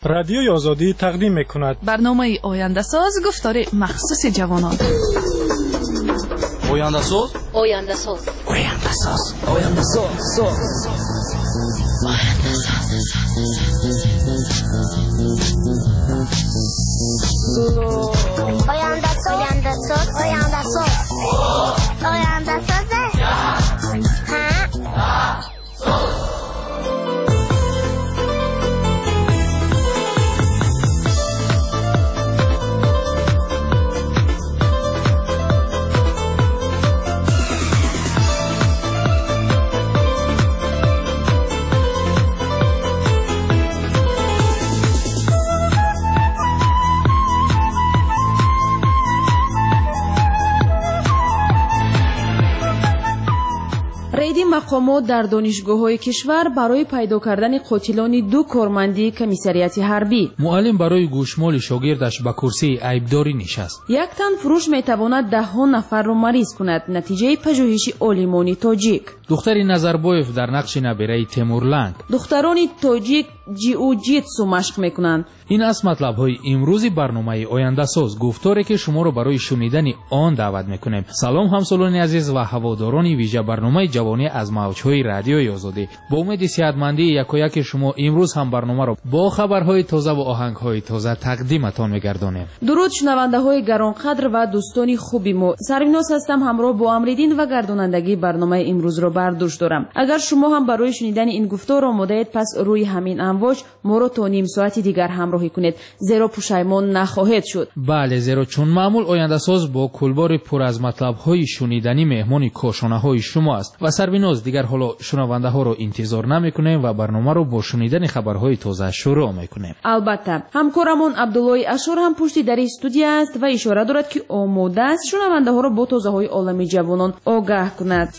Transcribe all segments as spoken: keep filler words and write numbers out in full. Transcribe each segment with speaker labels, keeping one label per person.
Speaker 1: رادیوی آزادی تقدیم می‌کند.
Speaker 2: برنامه آینده ساز گفتار مخصوص جوانان.
Speaker 3: آینده ساز
Speaker 4: آینده ساز
Speaker 3: آینده ساز آینده ساز
Speaker 4: آینده ساز آینده ساز آینده ساز آینده ساز
Speaker 5: مقامات در دانشگاه‌های کشور برای پیدا کردن قاتلان دو کارمندی کمیسریات حربی.
Speaker 6: معلم برای گوشمال شاگردش به کرسی عیبداری نشست.
Speaker 5: یک تن فروش میتواند ده ها نفر را مریض کند. نتیجه پژوهش عالمان تاجیک.
Speaker 6: دختر نظربایف در نقش نبیره تیمورلنگ.
Speaker 5: دختران تاجیک جیو جیتسو مشق میکنند.
Speaker 6: این است مطلب های امروزی برنامه آینده ساز، گفتاری که شما را برای شنیدن آن دعوت میکنیم. سلام همسالان عزیز و هواداران ویژه برنامه جوانی از موجهای رادیوی آزادی. با امید صحتمندی یکایک شما امروز هم برنامه را با خبرهای تازه و آهنگهای تازه تقدیمتان میگردانیم.
Speaker 5: درود شنونده های گرانقدر و دوستان خوبی ما، سریناس هستم، همراه با امریدین و گردانندگی برنامه امروز را بر دوش دارم. اگر شما هم برای شنیدن این گفتار آماده اید، پس روی همین امواج ما را تا نیم ساعتی دیگر همراهی کنید، زیرا پشیمان نخواهید شد.
Speaker 6: بله، زیرا چون معمول آینده ساز با کلبار پر از مطلب های شنیدنی مهمان کاشانه های شما است و سریناس دیگر حالا شنونده ها را انتظار نمیکنیم و برنامه را با شنیدن خبرهای تازه شروع میکنیم.
Speaker 5: البته همکارمون عبدالله اشور هم پشت در استودیو است و اشاره دارد که آماده است شنونده ها را با تازه های عالم جوانان آگاه کند.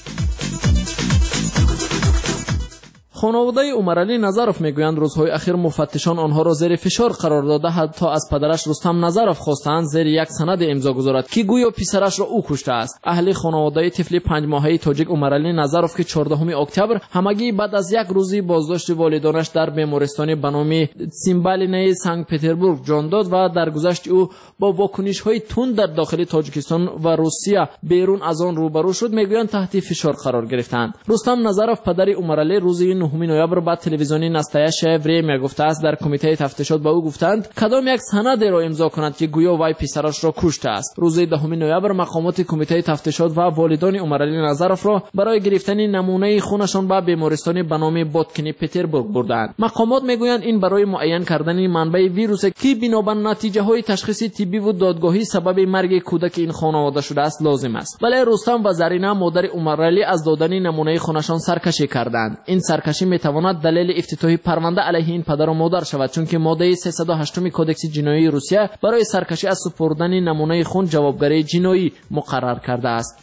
Speaker 7: خانواده عمرعلی نظرов میگویند روزهای اخیر مفتشان آنها را زیر فشار قرار داده حتی از پدرش رستم نظرов خواستند زیر یک سند امضا گذارد که گویا پسرش را او کشته است. اهل خانواده طفل پنج ماهه تاجیک عمرعلی نظرов که چهاردهم اکتبر همگی بعد از یک روزی بازداشت والدانش در بیمارستان به نام سیمبالینای سنت پترزبورگ جان داد و در گذشت او با واکنش‌های تند در داخل تاجیکستان و روسیه بیرون از آن روبرو شد، میگویند تحت فشار قرار گرفتند. رستم نظرов پدر عمرعلی روزی نهم نوامبر با تلویزیونی نستایش وری میگفته است در کمیته تفتیشات با او گفتند کدام یک سند را امضا کند که گویا وی پسرش را کشته است. روز دهم نوامبر مقامات کمیته تفتیشات و والدان عمرعلی نظرов را برای گرفتن نمونه خونشان به بیمارستان به نام بوتکنی پترزبورگ بردند. مقامات میگویند این برای معین کردن منبع ویروس که بنابر نتیجه های تشخیصی طبی و دادگاهی سبب مرگ کودک این خانواده شده است لازم است. ولی رستم و زرینه مادر عمرعلی از دادن نمونه خونشان سرکشی کردند. این سرکشی میتواند دلیل افتتاحی پرونده علیه این پدر و مادر شود، چون که ماده سیصد و هشت کودکس جنایی روسیه برای سرکشی از سپردن نمونه خون جوابگری جنایی مقرر کرده است.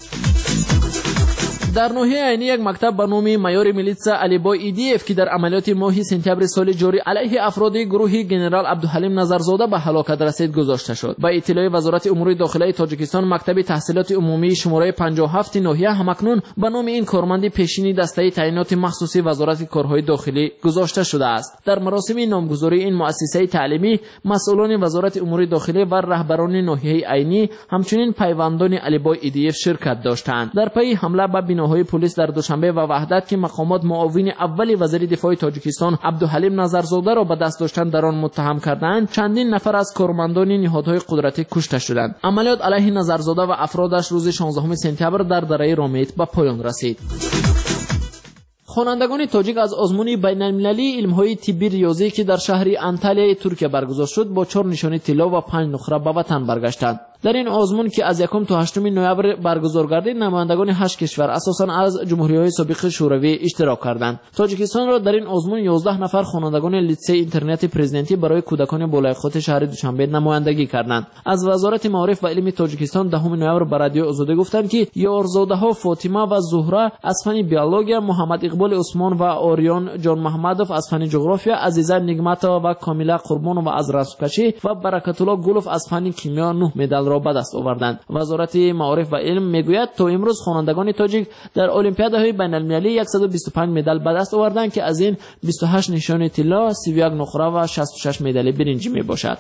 Speaker 7: در ناحیه عینی یک مکتب به نام مایور میلیتسا علیبای ایدیف که در عملیات ماه سپتامبر سال جاری علیه افراد گروه گنرال عبدالحلیم نظرزاده به هلاکت رسید گذاشته شد. با اطلاع وزارت امور داخلی تاجیکستان، مکتب تحصیلات عمومی شماره پنجاه و هفت ناحیه همکنون به نام این کارمند پیشینی دسته تعیینات مخصوصی وزارت کارهای داخلی گذاشته شده است. در مراسم نامگذاری این مؤسسه تعلیمی مسئولان وزارت امور داخلی و رهبران ناحیه عینی همچنین پیوندان علیبای ایدیف شرکت داشتند. در پی حمله به های پلیس در دوشنبه و وحدت که مقامات معاون اول وزیر دفاع تاجیکستان عبدالحلیم نظرزاده را به دست داشتن در آن متهم کردند، چندین نفر از کارمندان نهادهای قدرتی کشته شدند. عملیات علیه نظرزاده و افرادش روز شانزدهم سپتامبر در دره رامیت به پایان رسید. خوانندگان تاجیک از آزمون بین‌المللی علم‌های طبی ریاضی که در شهر انتالیا ترکیه برگزار شد با چهار نشانی طلا و پنج نخره به وطن برگشتند. در این آزمون که از یکم تا هشتم نوامبر برگزار گردید، نمایندگان هشت کشور اساساً از جمهوری‌های سابق شوروی اشتراک کردند. تاجیکستان را در این آزمون یازده نفر خوانندگان لیسه اینترنت پرزیدنتی برای کودکان بالای خود شهر دوشنبه نمایندگی کردند. از وزارت معارف و علم تاجیکستان دهم نوامبر به رادیو آزادی گفتند که یارزاده‌ها فاطمه و زهره از فن بیولوژی، محمد اقبال عثمان و آریان جان محمدوف از فن جغرافیا، عزیزه نگمتا و کامیلا قربان و از رسم کشی و برکت الله گلوف از فن کیمیا نه مدال را به دست آوردند. وزارت معارف و علم میگوید تا امروز خوانندگان تاجیک در المپیادهای بین المللی صد و بیست و پنج مدال به دست آوردند که از این بیست و هشت نشان طلا، سی و یک نقره و شصت و شش مدال برنجی می باشد.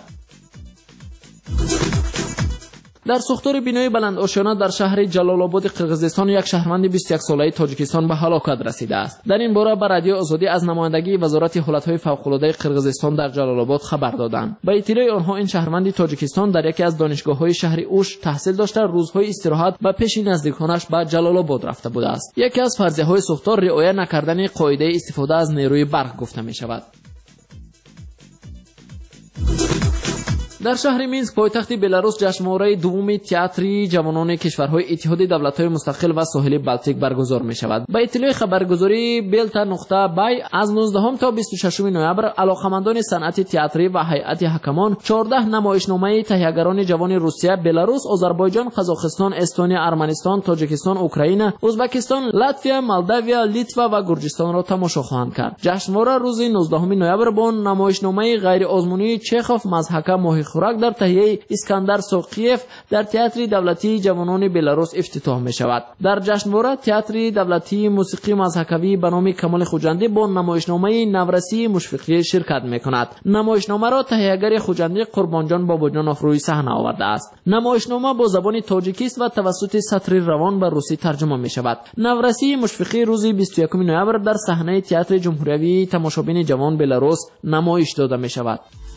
Speaker 7: در سوختار بینایی بلند آشیانه در شهر جلال آباد قرقیزستان یک شهروند بیست و یک ساله تاجیکستان به هلاکت رسیده است. در این باره به رادیو آزادی از نمایندگی وزارت حالتهای فوق‌العاده قرقیزستان در جلال آباد خبر دادند. به اطلاع آنها این شهروند تاجیکستان در یکی از دانشگاه‌های شهر اوش تحصیل داشته، روزهای استراحت به پیش نزدیکانش به جلال آباد رفته بوده است. یکی از فرضیه‌های سوختار رعایت نکردن قاعده استفاده از نیروی برق گفته می‌شود. در شهر مینسک پایتخت بلاروس جشنواره دوم تئاتری جوانان کشورهای اتحاد دولت‌های مستقل و ساحل بالتیک برگزار می‌شود. با اطلاع خبرگزاری بلتا نقطه بای از نوزدهم تا بیست و ششم نوامبر علاقه‌مندان صنعت تئاتری و هیئت حکمان چهارده نمایشنامه تهیه‌گران جوان روسیه، بلاروس، آذربایجان، قزاقستان، استونیا، ارمنستان، تاجیکستان، اوکراین، ازبکستان، لاتویا، مولداویا، لیتوا و گرجستان را تماشا خواهند کرد. جشنواره روز نوزدهم نوامبر با نمایشنامه غیر آزمونی چخوف مزحک ماهی خوراک در تهیه اسکندر سوقیف در تئاتر دولتی جوانان بلاروس افتتاح می شود. در جشنواره تئاتر دولتی موسیقی مضحکوی به نام کمال خوجندی با نمایشنامه نورسی مشفقی شرکت می کند. نمایشنامه را تهیه‌گر خوجندی قربانجان باباجانوف روی صحنه آورده است. نمایشنامه با زبان تاجیکی است و توسط سطر روان به روسی ترجمه می شود. نورسی مشفقی روز بیست و یکم نوامبر در صحنه تئاتر جمهوری تماشابین جوان بلاروس نمایش داده می شود.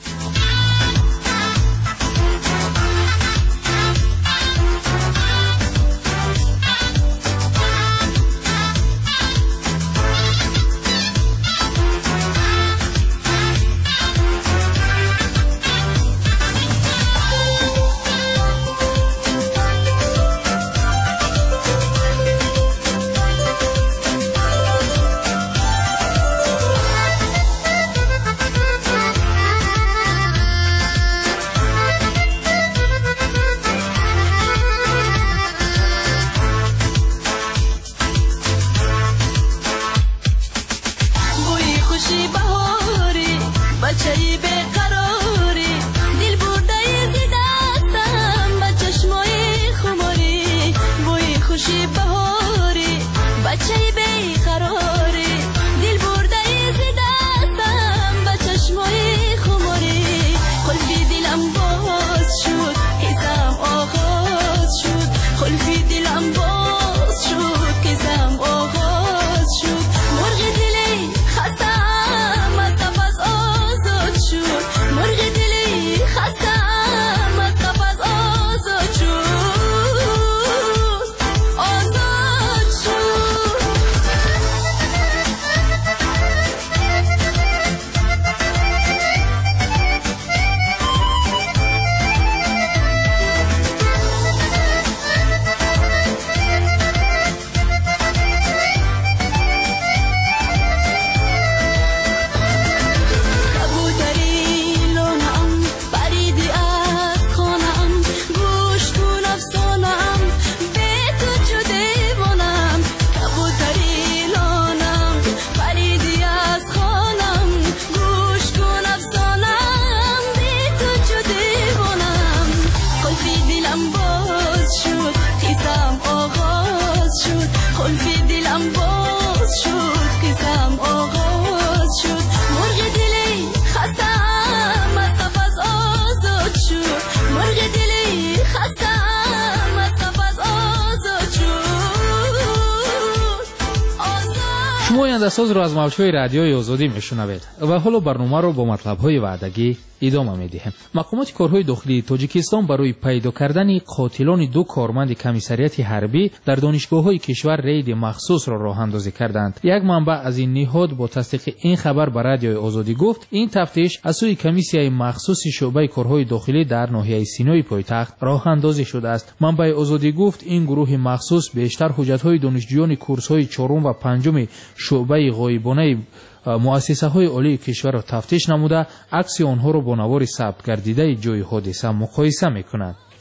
Speaker 6: ساز رو از موجهای رادیوی آزادی میشنوید و حالا برنامه رو با مطلب‌های وعدگی ادامه میدیم. مقامات کارهای داخلی تاجیکستان برای پیدا کردن قاتلان دو کارمند کمیسریت حربی در دانشگاه‌های کشور رید مخصوص را راه اندازی کردند. یک منبع از این نهاد با تصدیق این خبر به رادیوی آزادی گفت این تفتیش از سوی کمیسیای مخصوص شعبه کارهای داخلی در ناحیه سینای پایتخت راه اندازی شده است. منبع آزادی گفت این گروه مخصوص بیشتر حجت‌های دانشجویان کورس‌های چهارم و پنجم شعبه غایبانه مؤسسه های عالی کشور را تفتیش نموده عکس آنها را با نوار ثبت گردیده جای حادثه مقایسه میکنند.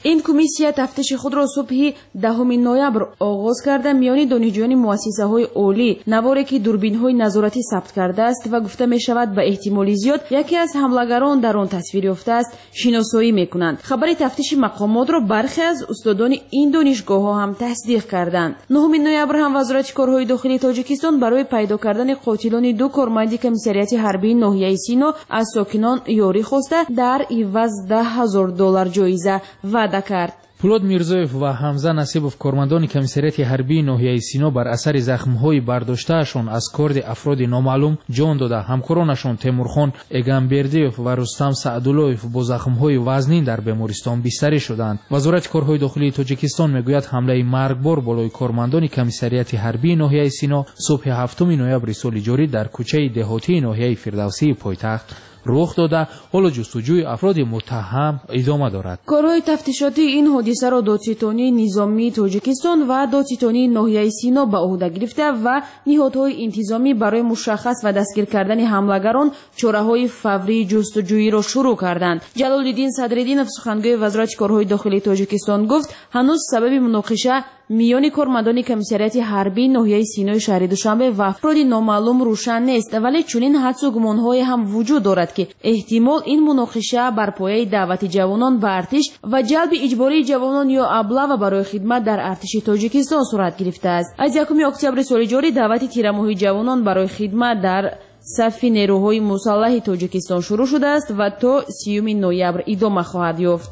Speaker 5: این کمیسیا تفتیش خود را صبح دهم نوامبر آغاز کرده میان دانشجویان مؤسسه‌های عالی نواری که دوربین‌های نظارتی ثبت کرده است و گفته می شود به احتمال زیاد یکی از حملگران در آن تصویر یافته است شناسایی میکنند. خبر تفتیش مقامات را برخی از استادان این دانشگاه‌ها هم تصدیق کردند. نهم نوامبر هم وزارت کارهای داخلی تاجیکستان برای پیدا کردن قاتلان دو کارمند کمیساریات حربی ناحیه سینو از ساکنان یاری خواسته در عوض ده هزار دلار جایزه وعده کرد.
Speaker 6: پولاد میرزایف و حمزه نصیبوف کارمندان کمیساریات حربی ناحیه سینو بر اثر زخم‌های برداشتهشان از کارد افراد نامعلوم جان داده همکارانشان تیمورخان اگامبردیوف و رستم سعدالله‌وف با زخم‌های وزنین در بیمارستان بستری شدند. وزارت کارهای داخلی تاجیکستان میگوید حمله مرگبار بالای کارمندان کمیساریات حربی ناحیه سینو صبح هفتم نوامبر سال جاری در کوچه دهاتی ناحیه فردوسی پایتخت رخ داده. حالا جستجوی افراد متهم ادامه دارد.
Speaker 5: کارهای تفتیشاتی این حادثه را دادستانی نظامی تاجیکستان و دادستانی ناحیه سینا به عهده گرفته و نهادهای انتظامی برای مشخص و دستگیر کردن حملگران چاره‌های فوری جستجویی را شروع کردند. جلال‌الدین صدرالدینов سخنگوی وزارت کارهای داخلی تاجیکستان گفت هنوز سبب مناقشه میان کارمندان کمیساریات حربی ناحیه سینای شهر دوشنبه و افراد نامعلوم روشن نیست، ولی چنین حدس و گمان‌های هم وجود دارد که احتمال این مناقشه بر پایه دعوت جوانان به ارتش و جلب اجباری جوانان یا ابله برای خدمت در ارتش تاجیکستان صورت گرفته است. از یکم اکتبر سال جاری دعوت تیرماهی جوانان برای خدمت در صف نیروهای مسلح تاجیکستان شروع شده است و تا سیوم نوامبر ادامه خواهد یافت.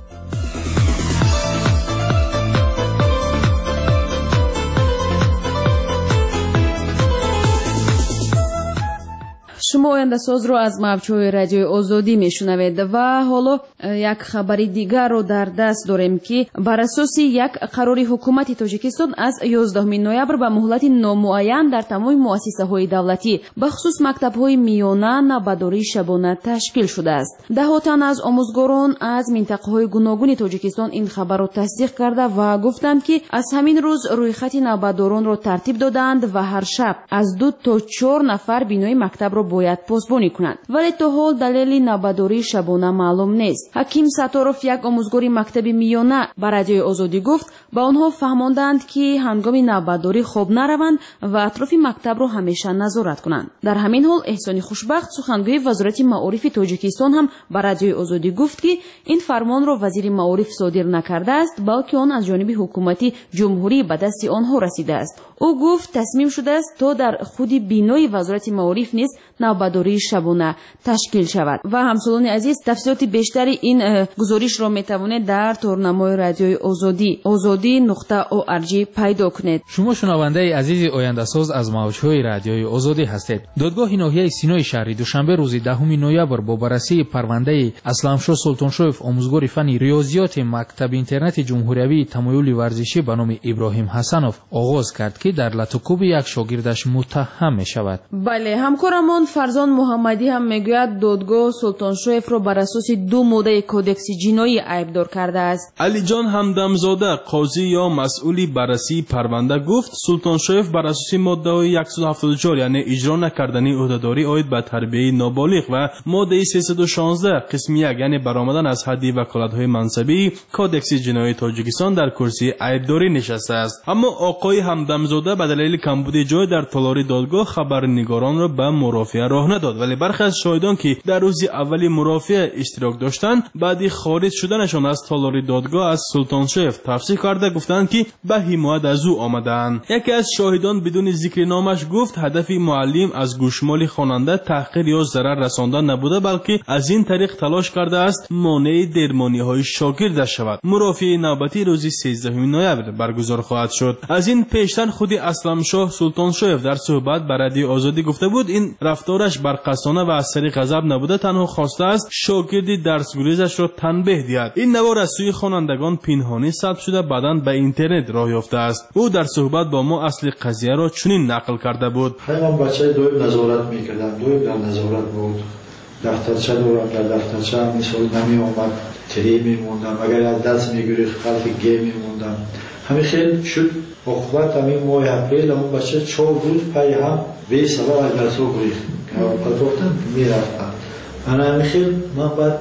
Speaker 5: شما آینده ساز رو از موجهای رادیوی آزادی میشنوید و حالا یک خبری دیگر رو در دست داریم که بر اساس یک قرار حکومت تاجیکستان از یازدهم نوامبر به مهلت نامعین در تمام مؤسسه‌های دولتی به خصوص مکتب‌های میانه نوبرداری شبانه تشکیل شده است. ده تن از آموزگاران از منطقه‌های گوناگون تاجیکستان این خبر را تصدیق کرده و گفتند که از همین روز رویخط نوبرداران را ترتیب دادند و هر شب از دو تا چهار نفر بینای مکتب را باید پاسبانی کنند، ولی تا حال دلیل نوبرداری شبانه معلوم نیست. حکیم ستاروف یک آموزگار مکتب میانه به رادیوی آزادی گفت به آنها فهماندند که هنگام نوبرداری خواب نروند و اطراف مکتب را همیشه نظارت کنند. در همین حال احسان خوشبخت سخنگوی وزارت معارف تاجیکستان هم به رادیوی آزادی گفت که این فرمان را وزیر معارف صادر نکرده است، بلکه آن از جانب حکومت جمهوری به دست آنها رسیده است. او گفت تصمیم شده است تا در خود بینای وزارت معارف نیز نوبرداری شبانه تشکیل شود. و همسالان عزیز تفصیلات بیشتری این گزارش را میتوانید در تورنمای رادیوی آزادی آزادی نقطه او ار جی پیدا کنید.
Speaker 6: شما شنونده عزیز آینده ساز از موجهای رادیوی آزادی هستید. دادگاه ناحیه سینای شهر دوشنبه روز دهم نوامبر با بررسی پرونده اسلامشاه سلطانشویف آموزگار فن ریاضیات مکتب اینترنت جمهوری تمایل ورزشی به نام ابراهیم حسنوف آغاز کرد که در لطوکوب یک شاگردش متهم می شود.
Speaker 5: بله، همکارمان فرزان محمدی هم میگوید دادگاه سلطانشویف را بر اساس دو ماده کودکس جنایی عیبدار کرده است.
Speaker 8: علی جان همدمزاده قاضی یا مسئولی بررسی پرونده گفت سلطانشویف بر اساس ماده صد و هفتاد و چهار یعنی اجرا نکردنی عهدهداری عاید به تربیه نابالغ و ماده سیصد و شانزده قسم یک یعنی برآمدن از حد وکالت‌های منصبی کودکس جنایی تاجیکستان در کرسی عیبداری نشسته است. اما آقای همدمزاده به دلیل کمبود جای در تالار دادگاه خبرنگاران را به مرافعه راه نداد، ولی برخی از شاهدان که در روز اولی مرافعه اشتراک داشتند بعدی خارج شدنشان از تالار دادگاه از سلطانشویف تفسیر کرده گفتند که به حمایت از او آمدند. یکی از شاهدان بدون ذکر نامش گفت هدف معلم از گوشمال خواننده تحقیر یا ضرر رساندن نبوده، بلکه از این طریق تلاش کرده است مانع درمانی های شاگردش شود. مرافعه نوبتی روز سیزدهم نوامبر برگزار خواهد شد. از این پیشتر خود اسلامشاه سلطانشویف در صحبت به رادیو آزادی گفته بود این رفتارش برقصانه و از سر غضب نبوده، تنها خواسته است شاگردی درس گریزش را تنبیه دهد. این نوار از سوی خوانندگان پنهانی ثبت شده بعداً به اینترنت راه یافته است. او در صحبت با ما اصل قضیه را چنین نقل کرده بود:
Speaker 9: من بچه دویم نظارت میکردم، دویم در نظارت بود، دفترچه دورم در دفترچه هم مثال نمی آمد، تری میموندم، اگر از دست میگریخت خلف گی میموندم. همین خیلی شد اخوات همین ماه اپریل همون بچه چهار روز پای هم به سبب از درس رو گریخت که اوقات وقتم میرفتم. من همین خیلی من باید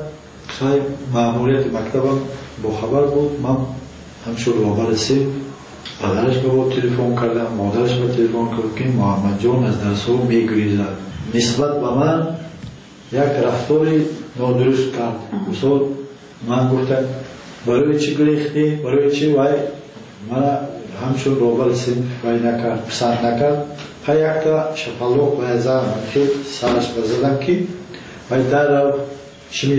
Speaker 9: خیلی ماموریت مکتبم با خبر بود. من همچون روبر سیم پدرش به بود تلفن کردم، مادرش به تلفن کرد که محمد جان از درس ها میگریزد. نسبت به من یک رفتاری نادرست کرد. مثلا من گفتم برای چی گریختی؟ برای چی؟ وای من همچون روبر سیم وای نکرد، پسند نکرد. خیلی یک تا شپلوق وای زدم که سرش بزدم که وای در رو چی